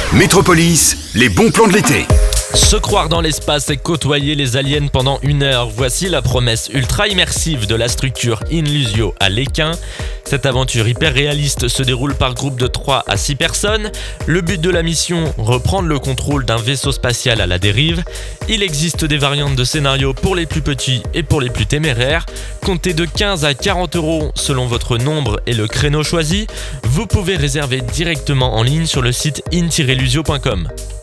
Métropolis, les bons plans de l'été. Se croire dans l'espace et côtoyer les aliens pendant 1 heure, voici la promesse ultra immersive de la structure Inlusio à Lesquin. Cette aventure hyper réaliste se déroule par groupe de 3 à 6 personnes. Le but de la mission, reprendre le contrôle d'un vaisseau spatial à la dérive. Il existe des variantes de scénario pour les plus petits et pour les plus téméraires. Comptez de 15 à 40 € selon votre nombre et le créneau choisi. Vous pouvez réserver directement en ligne sur le site in-lusio.com.